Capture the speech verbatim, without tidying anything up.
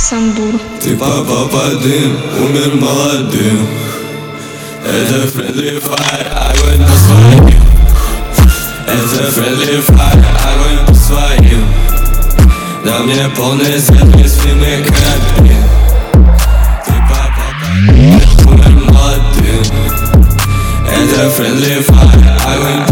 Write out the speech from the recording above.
Самбур. Ты попал под дым, умер молодым. Это friendly fire, огонь по своим. Это friendly fire, огонь по своим. На мне полный свет, бесфильмы корабли. Ты попал под дым, умер молодым. Это friendly fire, огонь по